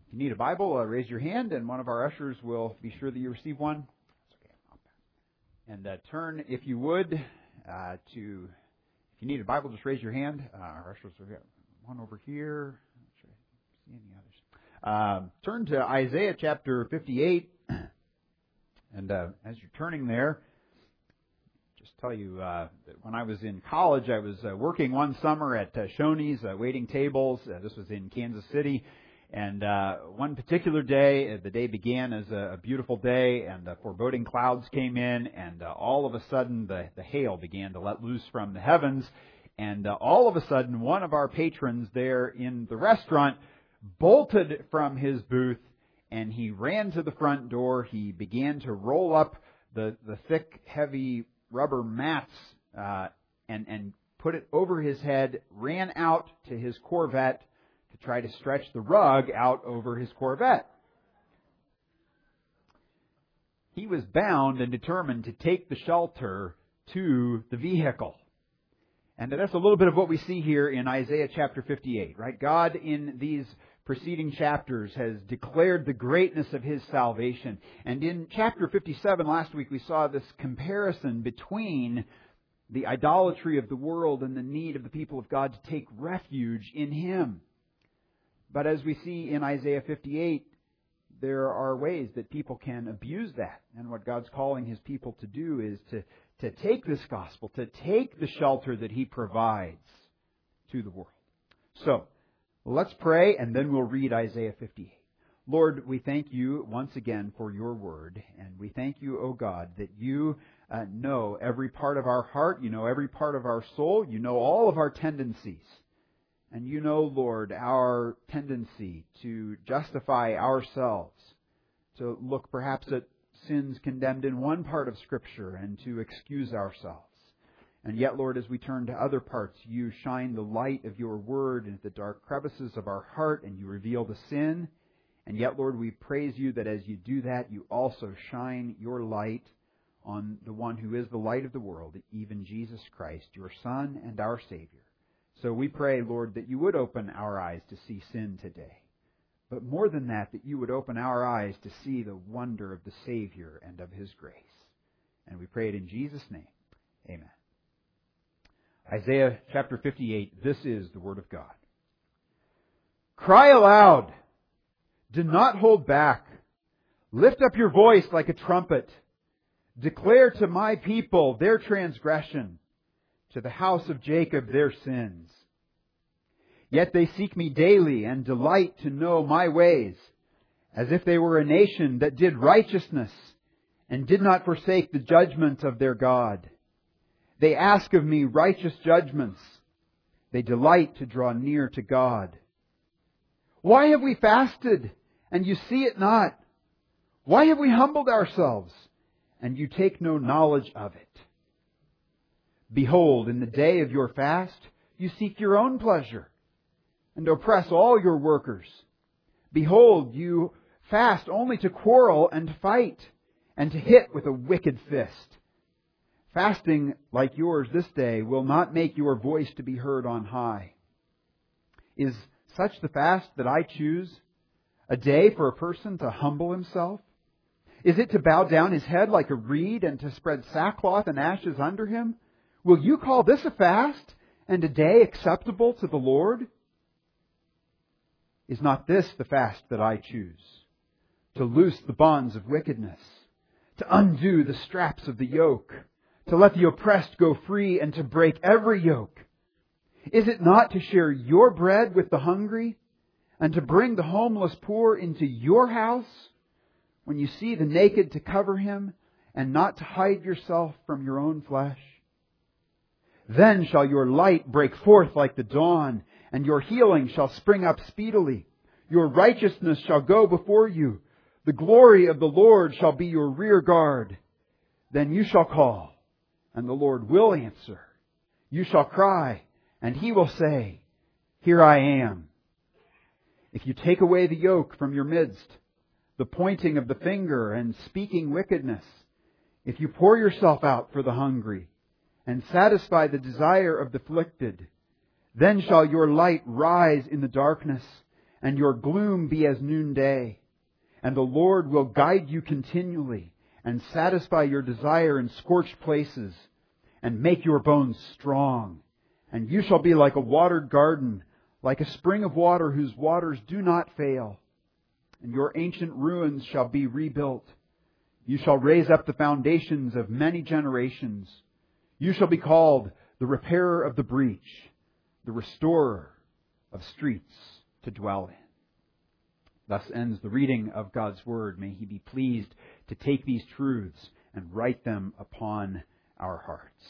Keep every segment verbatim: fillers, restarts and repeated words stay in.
If you need a Bible, uh, raise your hand, and one of our ushers will be sure that you receive one. And uh, turn, if you would, uh, to, if you need a Bible, just raise your hand. Uh, our ushers will get one over here. I'm not sure I see any others. Um, turn to Isaiah chapter fifty-eight. And uh, as you're turning there, just tell you uh, that when I was in college, I was uh, working one summer at uh, Shoney's, uh, waiting tables. Uh, this was in Kansas City. And uh, one particular day, uh, the day began as a, a beautiful day, and the foreboding clouds came in, and uh, all of a sudden the, the hail began to let loose from the heavens. And uh, all of a sudden, one of our patrons there in the restaurant bolted from his booth, and he ran to the front door. He began to roll up the, the thick, heavy rubber mats uh, and, and put it over his head, ran out to his Corvette to try to stretch the rug out over his Corvette. He was bound and determined to take the shelter to the vehicle. And that's a little bit of what we see here in Isaiah chapter fifty-eight, right? God in these preceding chapters has declared the greatness of His salvation. And in chapter fifty-seven last week we saw this comparison between the idolatry of the world and the need of the people of God to take refuge in Him. But as we see in Isaiah fifty-eight, there are ways that people can abuse that. And what God's calling His people to do is to, to take this gospel, to take the shelter that He provides to the world. So, let's pray, and then we'll read Isaiah fifty-eight. Lord, we thank You once again for Your word, and we thank You, O God, that You uh, know every part of our heart, You know every part of our soul, You know all of our tendencies. And You know, Lord, our tendency to justify ourselves, to look perhaps at sins condemned in one part of Scripture and to excuse ourselves. And yet, Lord, as we turn to other parts, You shine the light of Your word into the dark crevices of our heart, and You reveal the sin. And yet, Lord, we praise You that as You do that, You also shine Your light on the one who is the light of the world, even Jesus Christ, Your Son and our Savior. So we pray, Lord, that You would open our eyes to see sin today. But more than that, that You would open our eyes to see the wonder of the Savior and of His grace. And we pray it in Jesus' name. Amen. Isaiah chapter fifty-eight, this is the Word of God. Cry aloud. Do not hold back. Lift up your voice like a trumpet. Declare to My people their transgression, to the house of Jacob their sins. Yet they seek Me daily and delight to know My ways, as if they were a nation that did righteousness and did not forsake the judgment of their God. They ask of Me righteous judgments. They delight to draw near to God. Why have we fasted, and You see it not? Why have we humbled ourselves, and You take no knowledge of it? Behold, in the day of Your fast, You seek Your own pleasure, and oppress all Your workers. Behold, You fast only to quarrel and to fight, and to hit with a wicked fist. Fasting like yours this day will not make your voice to be heard on high. Is such the fast that I choose, a day for a person to humble himself? Is it to bow down his head like a reed and to spread sackcloth and ashes under him? Will you call this a fast and a day acceptable to the Lord? Is not this the fast that I choose? To loose the bonds of wickedness, to undo the straps of the yoke, to let the oppressed go free, and to break every yoke? Is it not to share your bread with the hungry, and to bring the homeless poor into your house? When you see the naked, to cover him, and not to hide yourself from your own flesh? Then shall your light break forth like the dawn, and your healing shall spring up speedily. Your righteousness shall go before you. The glory of the Lord shall be your rear guard. Then you shall call, and the Lord will answer. You shall cry, and He will say, Here I am. If you take away the yoke from your midst, the pointing of the finger and speaking wickedness, if you pour yourself out for the hungry, and satisfy the desire of the afflicted, then shall your light rise in the darkness, and your gloom be as noonday. And the Lord will guide you continually, and satisfy your desire in scorched places, and make your bones strong. And you shall be like a watered garden, like a spring of water whose waters do not fail. And your ancient ruins shall be rebuilt. You shall raise up the foundations of many generations. You shall be called the repairer of the breach, the restorer of streets to dwell in. Thus ends the reading of God's Word. May He be pleased to take these truths and write them upon our hearts.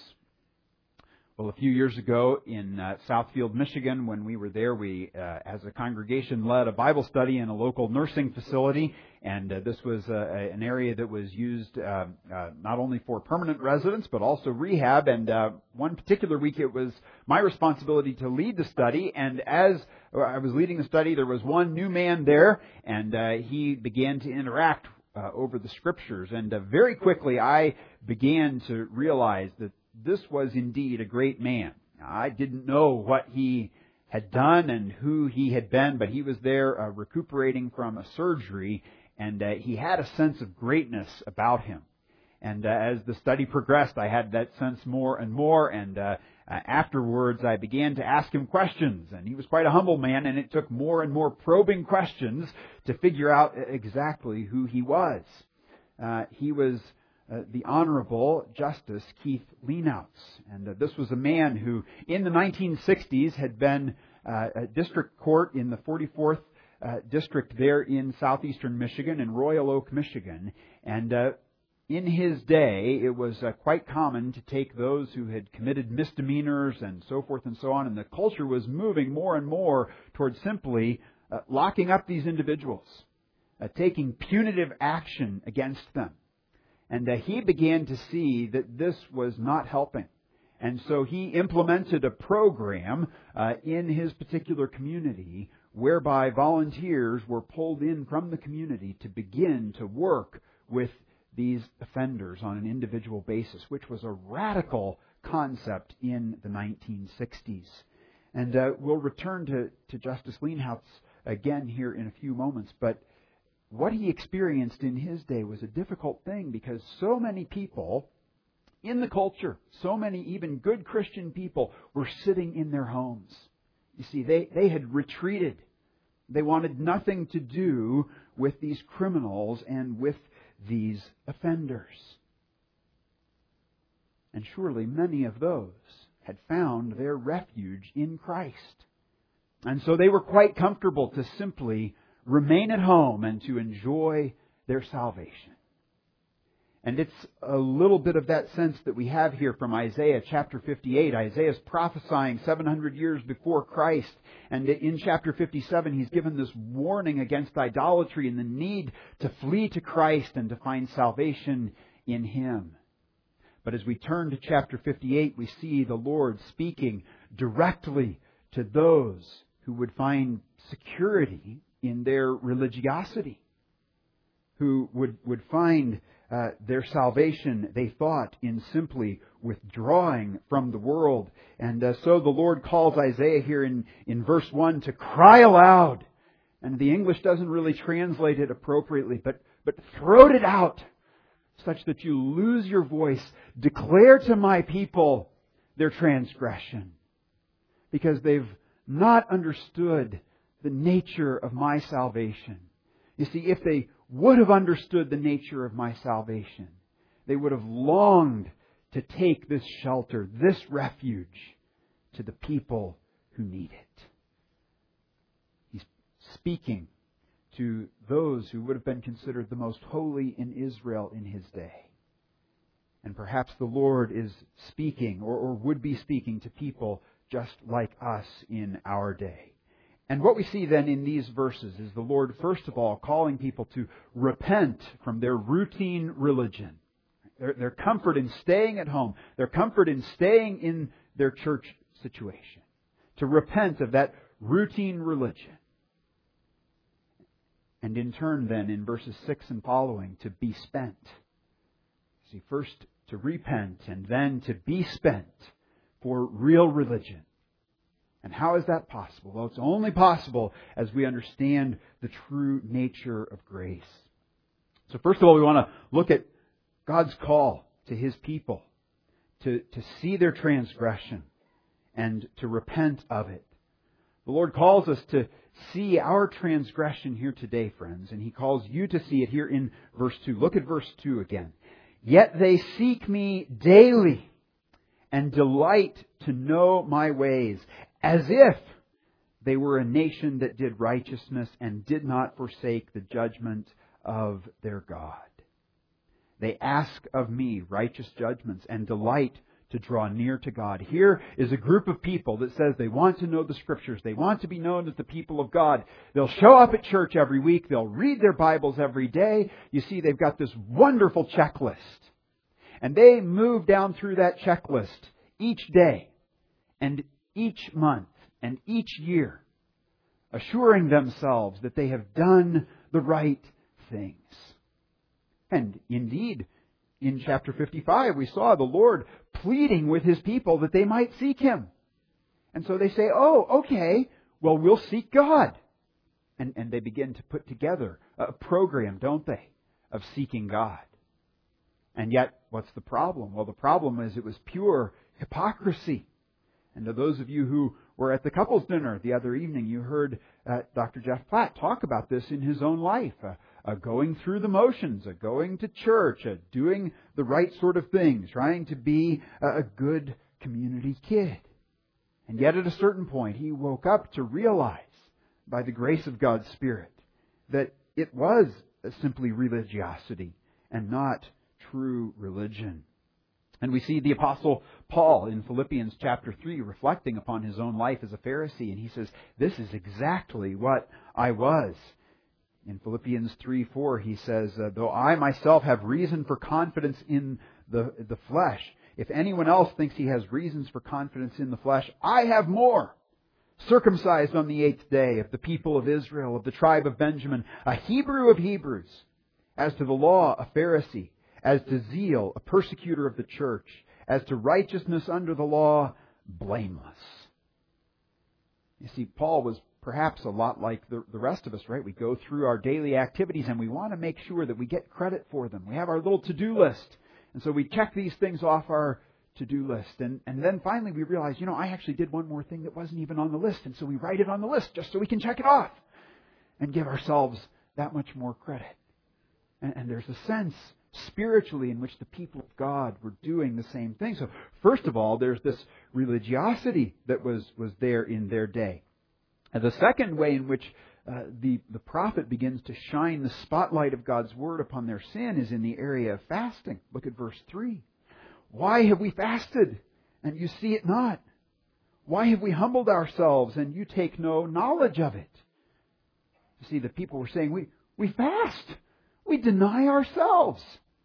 Well, a few years ago in uh, Southfield, Michigan, when we were there, we, uh, as a congregation, led a Bible study in a local nursing facility. And uh, this was uh, an area that was used uh, uh, not only for permanent residents, but also rehab. And uh, one particular week, it was my responsibility to lead the study. And as I was leading the study, there was one new man there, and uh, he began to interact uh, over the Scriptures. And uh, very quickly, I began to realize that this was indeed a great man. I didn't know what he had done and who he had been, but he was there uh, recuperating from a surgery, and uh, he had a sense of greatness about him. And uh, as the study progressed, I had that sense more and more, and uh, uh, afterwards I began to ask him questions. And he was quite a humble man, and it took more and more probing questions to figure out exactly who he was. Uh, he was Uh, the Honorable Justice Keith Leanouts. And uh, this was a man who, in the nineteen sixties, had been uh, a district court in the forty-fourth uh, District there in southeastern Michigan, in Royal Oak, Michigan. And uh, in his day, it was uh, quite common to take those who had committed misdemeanors and so forth and so on, and the culture was moving more and more towards simply uh, locking up these individuals, uh, taking punitive action against them. And uh, he began to see that this was not helping. And so he implemented a program uh, in his particular community whereby volunteers were pulled in from the community to begin to work with these offenders on an individual basis, which was a radical concept in the nineteen sixties. And uh, we'll return to, to Justice Leanouts again here in a few moments, but what he experienced in his day was a difficult thing because so many people in the culture, so many even good Christian people, were sitting in their homes. You see, they, they had retreated. They wanted nothing to do with these criminals and with these offenders. And surely many of those had found their refuge in Christ. And so they were quite comfortable to simply remain at home and to enjoy their salvation. And it's a little bit of that sense that we have here from Isaiah chapter fifty-eight. Isaiah is prophesying seven hundred years before Christ. And in chapter fifty-seven, he's given this warning against idolatry and the need to flee to Christ and to find salvation in Him. But as we turn to chapter fifty-eight, we see the Lord speaking directly to those who would find security in their religiosity, who would, would find uh, their salvation, they thought, in simply withdrawing from the world. And uh, so the Lord calls Isaiah here in, in verse one to cry aloud. And the English doesn't really translate it appropriately, but, but throat it out such that you lose your voice. Declare to my people their transgression, because they've not understood the nature of my salvation. You see, if they would have understood the nature of my salvation, they would have longed to take this shelter, this refuge, to the people who need it. He's speaking to those who would have been considered the most holy in Israel in His day. And perhaps the Lord is speaking, or, or would be speaking, to people just like us in our day. And what we see then in these verses is the Lord, first of all, calling people to repent from their routine religion. Their, their comfort in staying at home. Their comfort in staying in their church situation. To repent of that routine religion. And in turn then, in verses six and following, to be spent. See, first to repent and then to be spent for real religion. And how is that possible? Well, it's only possible as we understand the true nature of grace. So first of all, we want to look at God's call to His people to, to see their transgression and to repent of it. The Lord calls us to see our transgression here today, friends, and He calls you to see it here in verse two. Look at verse two again. Yet they seek me daily and delight to know my ways, as if they were a nation that did righteousness and did not forsake the judgment of their God. They ask of me righteous judgments and delight to draw near to God. Here is a group of people that says they want to know the Scriptures. They want to be known as the people of God. They'll show up at church every week. They'll read their Bibles every day. You see, they've got this wonderful checklist. And they move down through that checklist each day and each month and each year, assuring themselves that they have done the right things. And indeed, in chapter fifty-five, we saw the Lord pleading with His people that they might seek Him. And so they say, oh, okay, well, we'll seek God. And, and they begin to put together a program, don't they, of seeking God. And yet, what's the problem? Well, the problem is it was pure hypocrisy. And to those of you who were at the couples dinner the other evening, you heard uh, Doctor Jeff Platt talk about this in his own life. Uh, uh, going through the motions, uh, going to church, uh, doing the right sort of things, trying to be a good community kid. And yet at a certain point, he woke up to realize, by the grace of God's Spirit, that it was simply religiosity and not true religion. And we see the Apostle Paul in Philippians chapter three reflecting upon his own life as a Pharisee. And he says, this is exactly what I was. In Philippians three four, he says, though I myself have reason for confidence in the, the flesh, if anyone else thinks he has reasons for confidence in the flesh, I have more. Circumcised on the eighth day, of the people of Israel, of the tribe of Benjamin, a Hebrew of Hebrews, as to the law, a Pharisee, as to zeal, a persecutor of the church, as to righteousness under the law, blameless. You see, Paul was perhaps a lot like the, the rest of us, right? We go through our daily activities and we want to make sure that we get credit for them. We have our little to-do list. And so we check these things off our to-do list. And, and then finally we realize, you know, I actually did one more thing that wasn't even on the list. And so we write it on the list just so we can check it off and give ourselves that much more credit. And, and there's a sense spiritually in which the people of God were doing the same thing. So first of all, there's this religiosity that was, was there in their day. And the second way in which uh, the, the prophet begins to shine the spotlight of God's Word upon their sin is in the area of fasting. Look at verse three. Why have we fasted, and you see it not? Why have we humbled ourselves, and you take no knowledge of it? You see, the people were saying, we, we fast. We deny ourselves.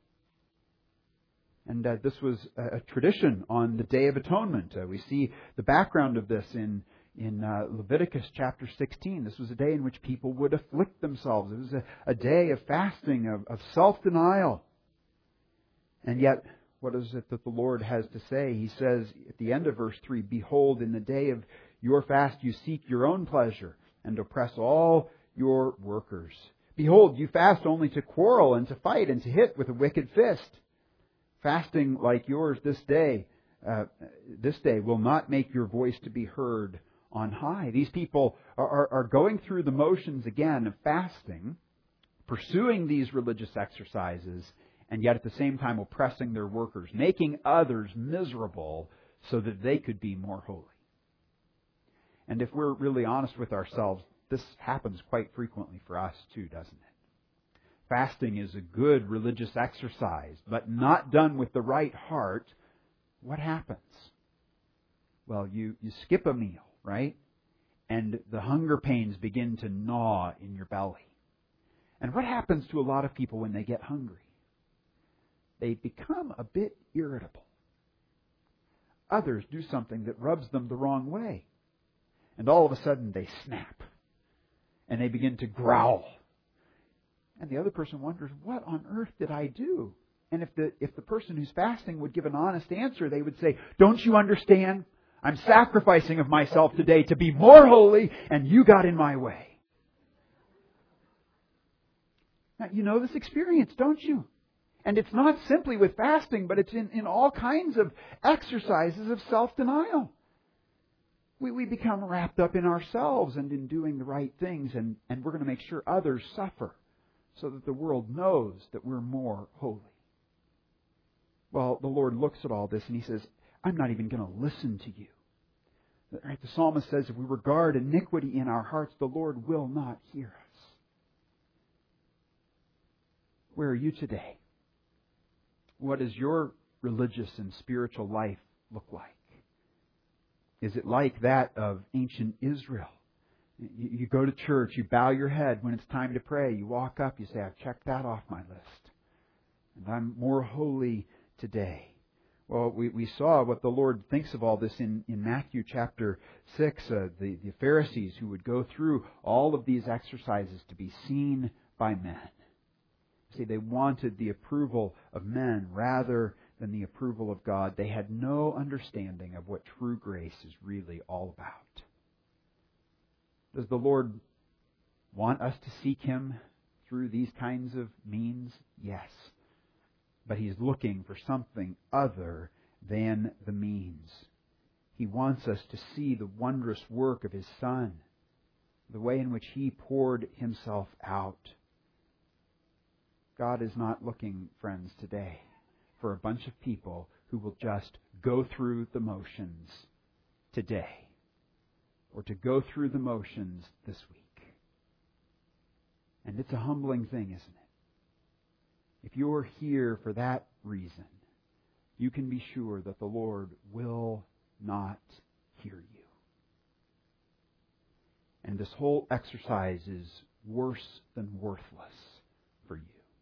And uh, this was a, a tradition on the Day of Atonement. Uh, we see the background of this in In uh, Leviticus chapter sixteen. This was a day in which people would afflict themselves. It was a, a day of fasting, of, of self-denial. And yet, what is it that the Lord has to say? He says at the end of verse three, behold, in the day of your fast you seek your own pleasure and oppress all your workers. Behold, you fast only to quarrel and to fight and to hit with a wicked fist. Fasting like yours this day, uh, this day will not make your voice to be heard on high. These people are, are, are going through the motions again of fasting, pursuing these religious exercises, and yet at the same time oppressing their workers, making others miserable so that they could be more holy. And if we're really honest with ourselves, this happens quite frequently for us too, doesn't it? Fasting is a good religious exercise, but not done with the right heart. What happens? Well, you, you skip a meal, right? And the hunger pains begin to gnaw in your belly. And what happens to a lot of people when they get hungry? They become a bit irritable. Others do something that rubs them the wrong way. And all of a sudden they snap. And they begin to growl. And the other person wonders, what on earth did I do? And if the if the person who's fasting would give an honest answer, they would say, don't you understand? I'm sacrificing of myself today to be more holy, and you got in my way. Now, you know this experience, don't you? And it's not simply with fasting, but it's in, in all kinds of exercises of self-denial. We, we become wrapped up in ourselves and in doing the right things, and, and we're going to make sure others suffer so that the world knows that we're more holy. Well, the Lord looks at all this and He says, I'm not even going to listen to you. Right? The psalmist says, if we regard iniquity in our hearts, the Lord will not hear us. Where are you today? What does your religious and spiritual life look like? Is it like that of ancient Israel? You, you go to church, you bow your head when it's time to pray. You walk up, you say, I've checked that off my list. And I'm more holy today. Well, we, we saw what the Lord thinks of all this in, in Matthew chapter six. Uh, the, the Pharisees who would go through all of these exercises to be seen by men. See, they wanted the approval of men rather than the approval of God. They had no understanding of what true grace is really all about. Does the Lord want us to seek Him through these kinds of means? Yes. But He's looking for something other than the means. He wants us to see the wondrous work of His Son, the way in which He poured Himself out. God is not looking, friends, today for a bunch of people who will just go through the motions today, or to go through the motions this week. And it's a humbling thing, isn't it? If you're here for that reason, you can be sure that the Lord will not hear you. And this whole exercise is worse than worthless for you.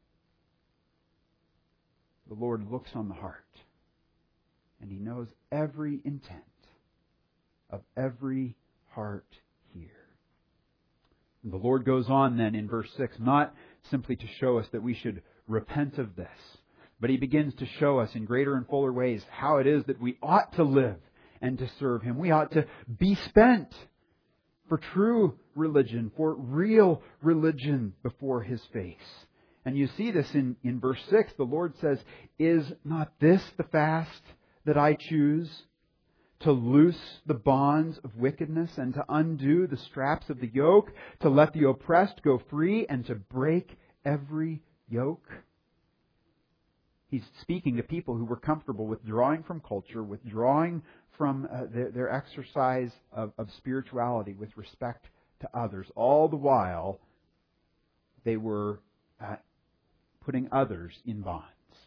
The Lord looks on the heart, and He knows every intent of every heart here. And the Lord goes on then in verse six, not simply to show us that we should repent of this, but He begins to show us in greater and fuller ways how it is that we ought to live and to serve Him. We ought to be spent for true religion, for real religion before His face. And you see this in, in verse six. The Lord says, is not this the fast that I choose? To loose the bonds of wickedness and to undo the straps of the yoke, to let the oppressed go free and to break every yoke. He's speaking to people who were comfortable withdrawing from culture, withdrawing from uh, their, their exercise of, of spirituality with respect to others. All the while, they were uh, putting others in bonds.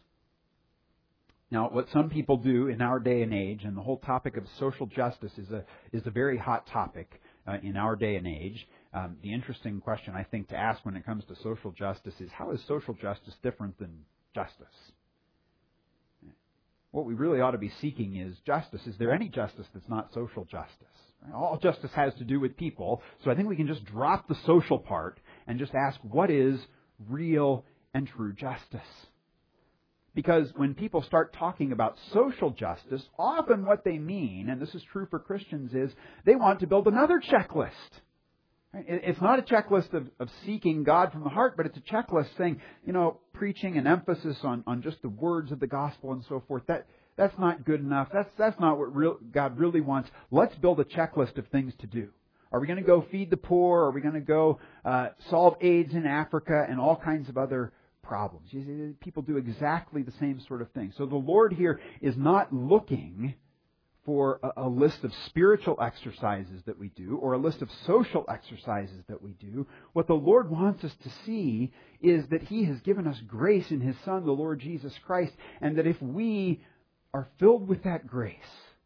Now, what some people do in our day and age, and the whole topic of social justice is a is a very hot topic uh, in our day and age. Um, the interesting question, I think, to ask when it comes to social justice is, how is social justice different than justice? What we really ought to be seeking is justice. Is there any justice that's not social justice? All justice has to do with people, so I think we can just drop the social part and just ask, what is real and true justice? Because when people start talking about social justice, often what they mean, and this is true for Christians, is they want to build another checklist. It's not a checklist of, of seeking God from the heart, but it's a checklist saying, you know, preaching an emphasis on, on just the words of the gospel and so forth. That that's not good enough. That's that's not what real, God really wants. Let's build a checklist of things to do. Are we going to go feed the poor? Are we going to go uh, solve AIDS in Africa and all kinds of other problems? You see, people do exactly the same sort of thing. So the Lord here is not looking for a, a list of spiritual exercises that we do or a list of social exercises that we do. What the Lord wants us to see is that He has given us grace in His Son, the Lord Jesus Christ, and that if we are filled with that grace,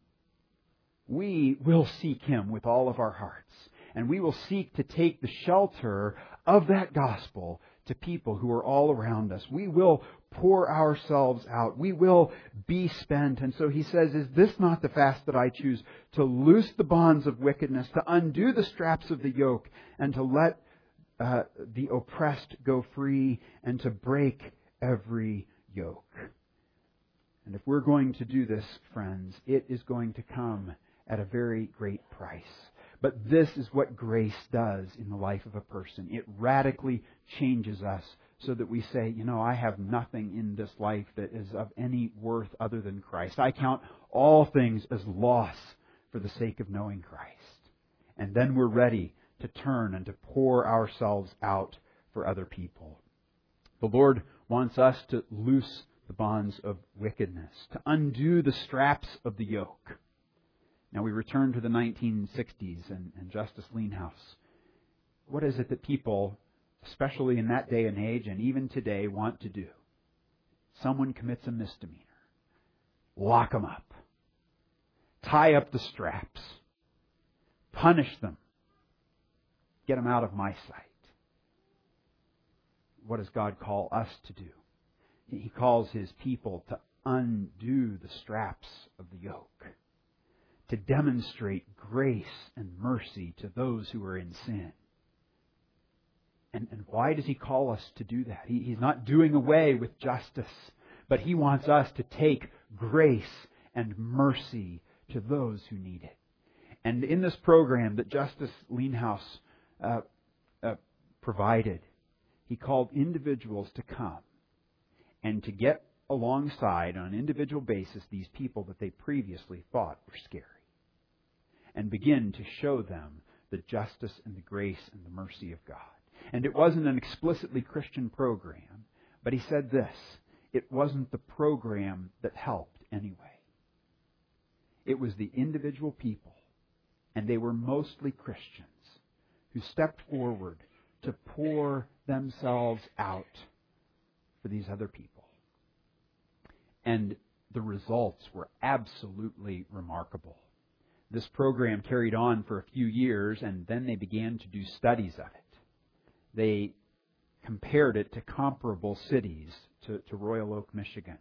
we will seek Him with all of our hearts. And we will seek to take the shelter of that gospel to people who are all around us. We will pour ourselves out. We will be spent. And so He says, is this not the fast that I choose? To loose the bonds of wickedness, to undo the straps of the yoke, and to let uh, the oppressed go free, and to break every yoke. And if we're going to do this, friends, it is going to come at a very great price. But this is what grace does in the life of a person. It radically changes us so that we say, you know, I have nothing in this life that is of any worth other than Christ. I count all things as loss for the sake of knowing Christ. And then we're ready to turn and to pour ourselves out for other people. The Lord wants us to loose the bonds of wickedness, to undo the straps of the yoke. Now we return to the nineteen sixties and, and Justice Lien-House. What is it that people, especially in that day and age and even today, want to do? Someone commits a misdemeanor. Lock them up. Tie up the straps. Punish them. Get them out of my sight. What does God call us to do? He calls His people to undo the straps of the yoke, to demonstrate grace and mercy to those who are in sin. And, and why does He call us to do that? He, he's not doing away with justice, but He wants us to take grace and mercy to those who need it. And in this program that Justice Lien-House uh, uh, provided, He called individuals to come and to get alongside on an individual basis these people that they previously thought were scary, and begin to show them the justice and the grace and the mercy of God. And it wasn't an explicitly Christian program, but he said this: it wasn't the program that helped anyway. It was the individual people, and they were mostly Christians, who stepped forward to pour themselves out for these other people. And the results were absolutely remarkable. This program carried on for a few years, and then they began to do studies of it. They compared it to comparable cities, to, to Royal Oak, Michigan.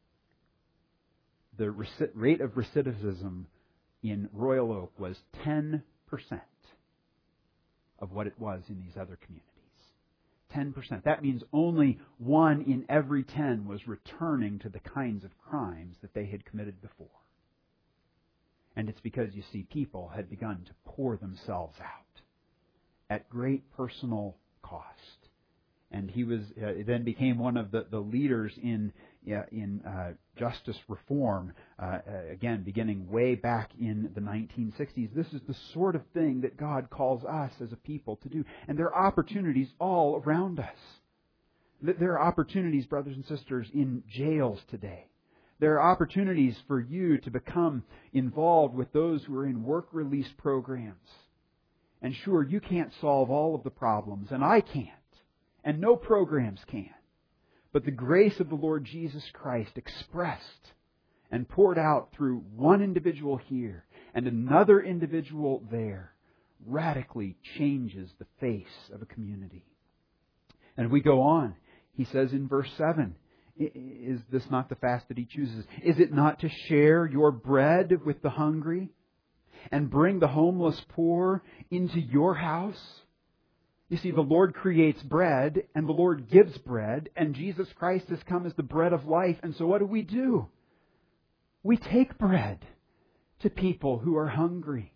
The rec- rate of recidivism in Royal Oak was ten percent of what it was in these other communities. ten percent. That means only one in every ten was returning to the kinds of crimes that they had committed before. And it's because, you see, people had begun to pour themselves out at great personal cost. And he was uh, then became one of the, the leaders in uh, in uh, justice reform, uh, uh, again, beginning way back in the nineteen sixties. This is the sort of thing that God calls us as a people to do. And there are opportunities all around us. There are opportunities, brothers and sisters, in jails today. There are opportunities for you to become involved with those who are in work release programs. And sure, you can't solve all of the problems, and I can't. And no programs can. But the grace of the Lord Jesus Christ expressed and poured out through one individual here and another individual there radically changes the face of a community. And we go on. He says in verse seven, is this not the fast that He chooses? Is it not to share your bread with the hungry and bring the homeless poor into your house? You see, the Lord creates bread, and the Lord gives bread, and Jesus Christ has come as the bread of life. And so what do we do? We take bread to people who are hungry.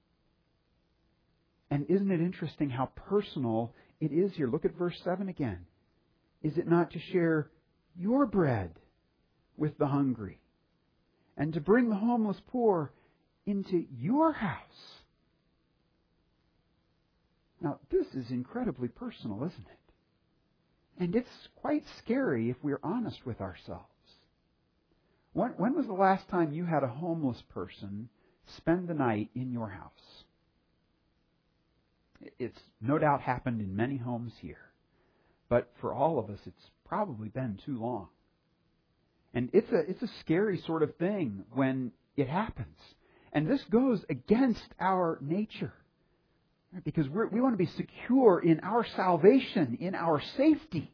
And isn't it interesting how personal it is here? Look at verse seven again. Is it not to share your bread with the hungry and to bring the homeless poor into your house? Now, this is incredibly personal, isn't it? And it's quite scary if we're honest with ourselves. When, when was the last time you had a homeless person spend the night in your house? It's no doubt happened in many homes here. But for all of us, it's probably been too long. And it's a, it's a scary sort of thing when it happens. And this goes against our nature. Because we're, we want to be secure in our salvation, in our safety.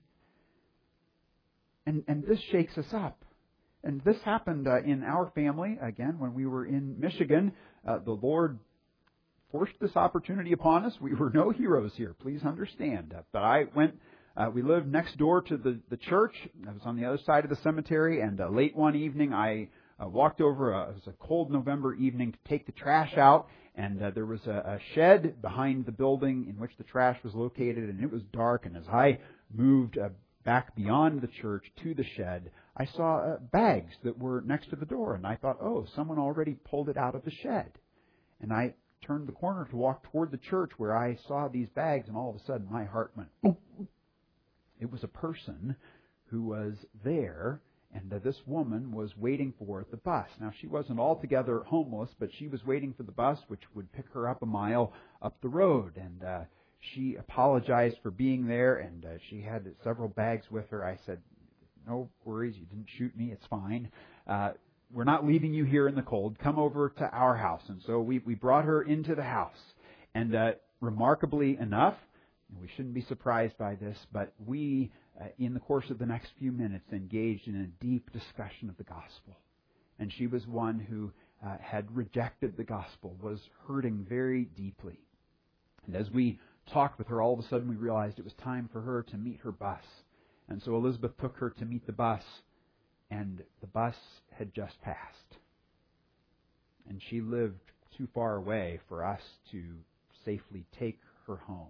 And, and this shakes us up. And this happened uh, in our family, again, when we were in Michigan. Uh, the Lord forced this opportunity upon us. We were no heroes here, please understand. Uh, but I went, uh, we lived next door to the, the church. I was on the other side of the cemetery. And uh, late one evening, I uh, walked over, a, it was a cold November evening, to take the trash out, and uh, there was a, a shed behind the building in which the trash was located, and it was dark, and as I moved uh, back beyond the church to the shed, I saw uh, bags that were next to the door, and I thought, oh, someone already pulled it out of the shed. And I turned the corner to walk toward the church where I saw these bags, and all of a sudden my heart went, boom. It was a person who was there, and uh, this woman was waiting for the bus. Now, she wasn't altogether homeless, but she was waiting for the bus, which would pick her up a mile up the road. And uh, she apologized for being there, and uh, she had several bags with her. I said, no worries, you didn't shoot me, it's fine. Uh, we're not leaving you here in the cold. Come over to our house. And so we, we brought her into the house. And uh, remarkably enough, we shouldn't be surprised by this, but we, uh, in the course of the next few minutes, engaged in a deep discussion of the gospel. And she was one who uh, had rejected the gospel, was hurting very deeply. And as we talked with her, all of a sudden we realized it was time for her to meet her bus. And so Elizabeth took her to meet the bus, and the bus had just passed. And she lived too far away for us to safely take her home.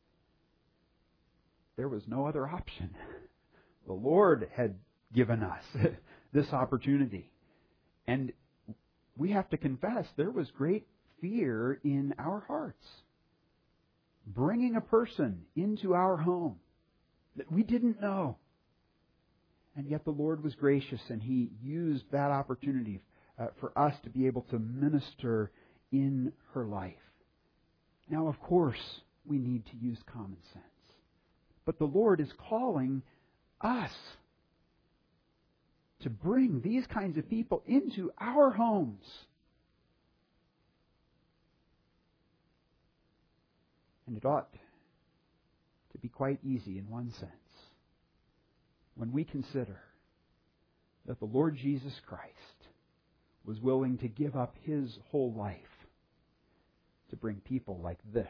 There was no other option. The Lord had given us this opportunity. And we have to confess, there was great fear in our hearts. Bringing a person into our home that we didn't know. And yet the Lord was gracious, and He used that opportunity uh, for us to be able to minister in her life. Now, of course, we need to use common sense. But the Lord is calling us to bring these kinds of people into our homes. And it ought to be quite easy in one sense when we consider that the Lord Jesus Christ was willing to give up His whole life to bring people like this,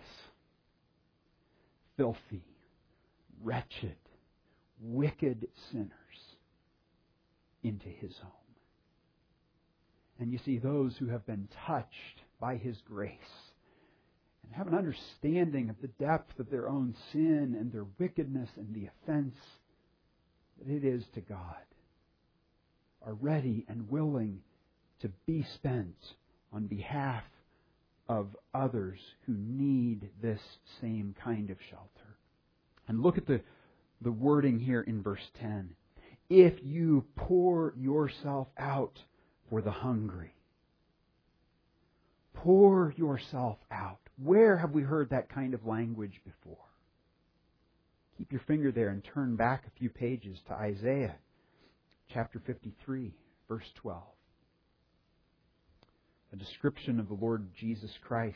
filthy, wretched, wicked sinners, into His home. And you see, those who have been touched by His grace and have an understanding of the depth of their own sin and their wickedness and the offense that it is to God, are ready and willing to be spent on behalf of others who need this same kind of shelter. And look at the, the wording here in verse ten. If you pour yourself out for the hungry. Pour yourself out. Where have we heard that kind of language before? Keep your finger there and turn back a few pages to Isaiah chapter fifty-three, verse twelve. A description of the Lord Jesus Christ.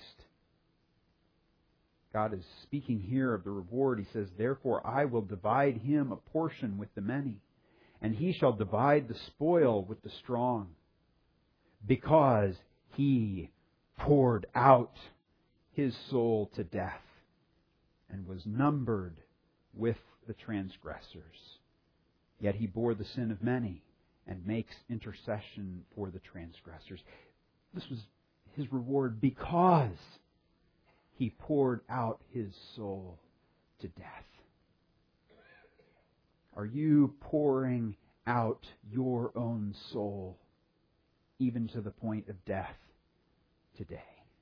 God is speaking here of the reward. He says, therefore I will divide him a portion with the many, and he shall divide the spoil with the strong, because he poured out his soul to death and was numbered with the transgressors. Yet he bore the sin of many and makes intercession for the transgressors. This was his reward because he poured out his soul to death. Are you pouring out your own soul even to the point of death today?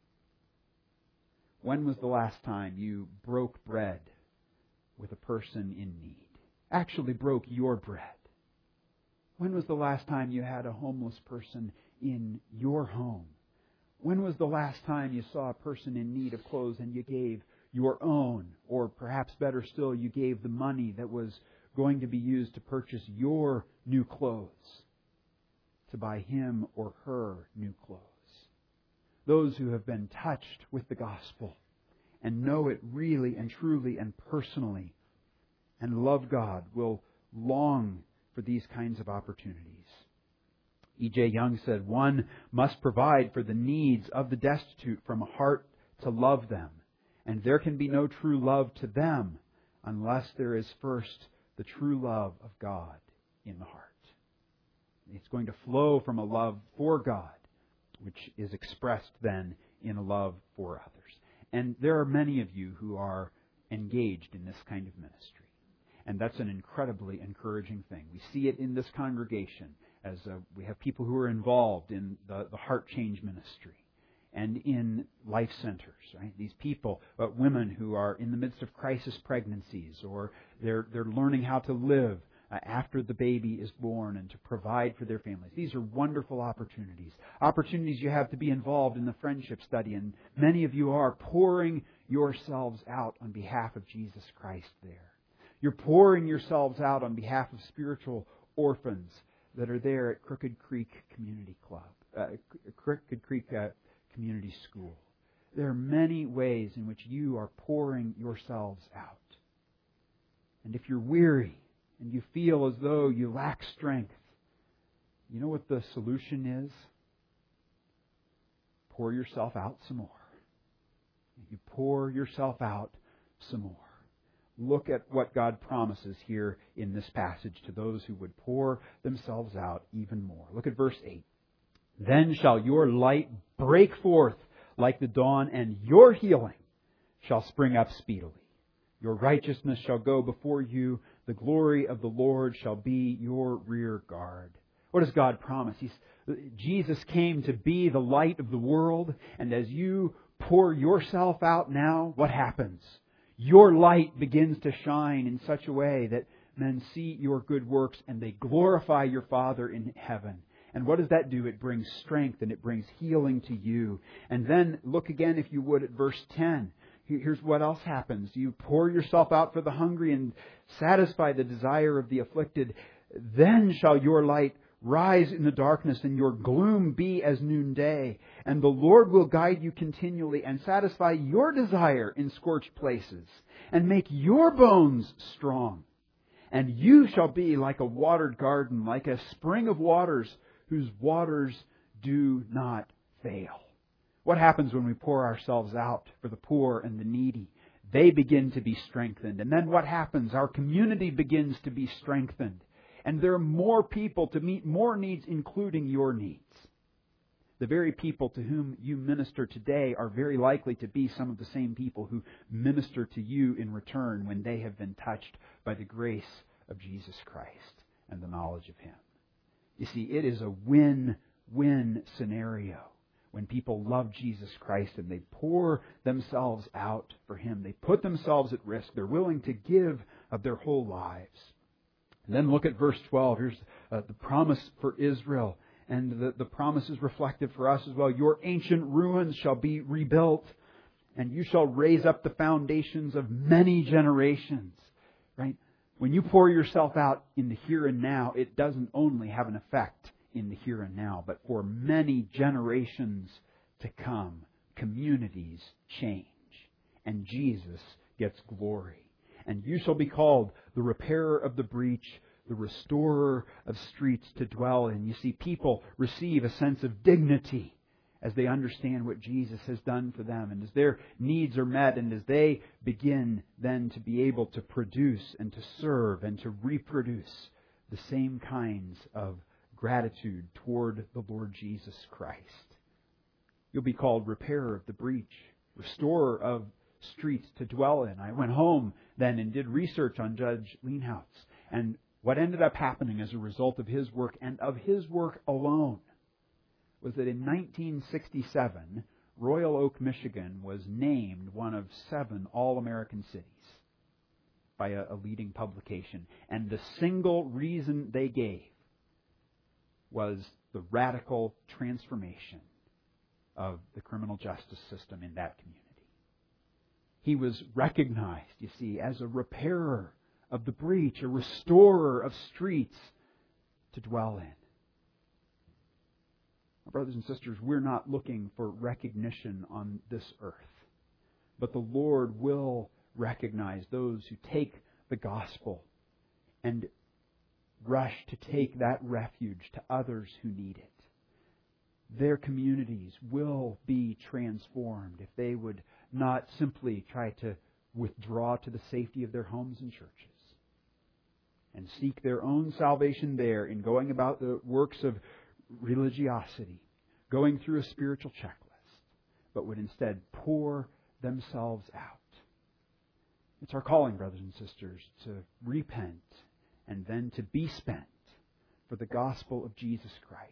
When was the last time you broke bread with a person in need? Actually broke your bread. When was the last time you had a homeless person in your home? When was the last time you saw a person in need of clothes and you gave your own, or perhaps better still, you gave the money that was going to be used to purchase your new clothes to buy him or her new clothes? Those who have been touched with the gospel and know it really and truly and personally and love God will long for these kinds of opportunities. E J Young said, one must provide for the needs of the destitute from a heart to love them. And there can be no true love to them unless there is first the true love of God in the heart. It's going to flow from a love for God, which is expressed then in a love for others. And there are many of you who are engaged in this kind of ministry. And that's an incredibly encouraging thing. We see it in this congregation as uh, we have people who are involved in the, the heart change ministry and in life centers, right? These people, uh, women who are in the midst of crisis pregnancies, or they're they're learning how to live uh, after the baby is born and to provide for their families. These are wonderful opportunities. Opportunities you have to be involved in the friendship study, and many of you are pouring yourselves out on behalf of Jesus Christ there. You're pouring yourselves out on behalf of spiritual orphans that are there at Crooked Creek Community Club, uh, Crooked Creek uh, Community School. There are many ways in which you are pouring yourselves out. And if you're weary and you feel as though you lack strength, you know what the solution is? Pour yourself out some more. You pour yourself out some more. Look at what God promises here in this passage to those who would pour themselves out even more. Look at verse eight. Then shall your light break forth like the dawn, and your healing shall spring up speedily. Your righteousness shall go before you. The glory of the Lord shall be your rear guard. What does God promise? He's, Jesus came to be the light of the world, and as you pour yourself out now, what happens? Your light begins to shine in such a way that men see your good works and they glorify your Father in heaven. And what does that do? It brings strength and it brings healing to you. And then look again, if you would, at verse ten. Here's what else happens. You pour yourself out for the hungry and satisfy the desire of the afflicted. Then shall your light rise in the darkness, and your gloom be as noonday. And the Lord will guide you continually and satisfy your desire in scorched places and make your bones strong. And you shall be like a watered garden, like a spring of waters whose waters do not fail. What happens when we pour ourselves out for the poor and the needy? They begin to be strengthened. And then what happens? Our community begins to be strengthened. And there are more people to meet more needs, including your needs. The very people to whom you minister today are very likely to be some of the same people who minister to you in return when they have been touched by the grace of Jesus Christ and the knowledge of Him. You see, it is a win-win scenario when people love Jesus Christ and they pour themselves out for Him. They put themselves at risk. They're willing to give of their whole lives. And then look at verse twelve. Here's uh, the promise for Israel. And the, the promise is reflected for us as well. Your ancient ruins shall be rebuilt, and you shall raise up the foundations of many generations. Right? When you pour yourself out in the here and now, it doesn't only have an effect in the here and now, but for many generations to come, communities change, and Jesus gets glory. And you shall be called the repairer of the breach, the restorer of streets to dwell in. You see, people receive a sense of dignity as they understand what Jesus has done for them, and as their needs are met, and as they begin then to be able to produce and to serve and to reproduce the same kinds of gratitude toward the Lord Jesus Christ. You'll be called repairer of the breach, restorer of streets to dwell in. I went home then and did research on Judge Leenhouse. And what ended up happening as a result of his work, and of his work alone, was that in nineteen sixty-seven, Royal Oak, Michigan was named one of seven All-American cities by a, a leading publication. And the single reason they gave was the radical transformation of the criminal justice system in that community. He was recognized, you see, as a repairer of the breach, a restorer of streets to dwell in. My brothers and sisters, we're not looking for recognition on this earth, but the Lord will recognize those who take the gospel and rush to take that refuge to others who need it. Their communities will be transformed if they would not simply try to withdraw to the safety of their homes and churches. and seek their own salvation there in going about the works of religiosity, going through a spiritual checklist, but would instead pour themselves out. It's our calling, brothers and sisters, to repent and then to be spent for the gospel of Jesus Christ.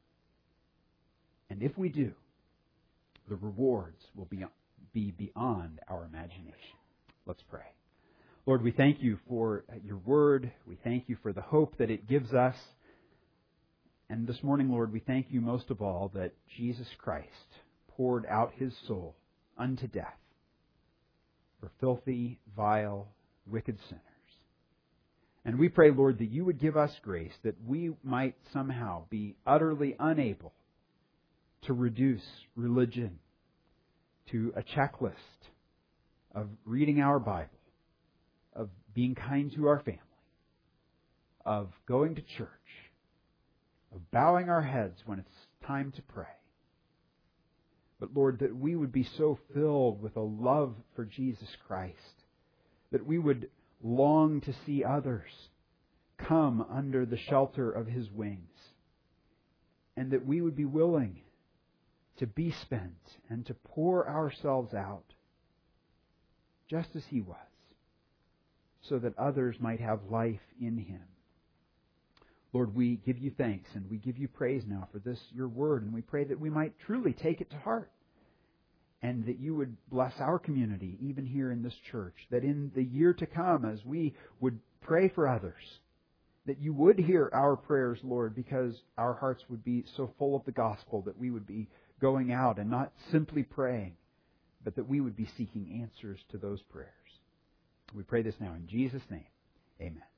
And if we do, the rewards will be, be beyond our imagination. Let's pray. Lord, we thank you for your word. We thank you for the hope that it gives us. And this morning, Lord, we thank you most of all that Jesus Christ poured out his soul unto death for filthy, vile, wicked sinners. And we pray, Lord, that you would give us grace that we might somehow be utterly unable to reduce religion to a checklist of reading our Bible, of being kind to our family, of going to church, of bowing our heads when it's time to pray. But Lord, that we would be so filled with a love for Jesus Christ that we would long to see others come under the shelter of his wings, and that we would be willing to be spent and to pour ourselves out just as he was, so that others might have life in him. Lord, we give you thanks and we give you praise now for this, your word, and we pray that we might truly take it to heart, and that you would bless our community, even here in this church, that in the year to come, as we would pray for others, that you would hear our prayers, Lord, because our hearts would be so full of the gospel that we would be going out and not simply praying, but that we would be seeking answers to those prayers. We pray this now in Jesus' name. Amen.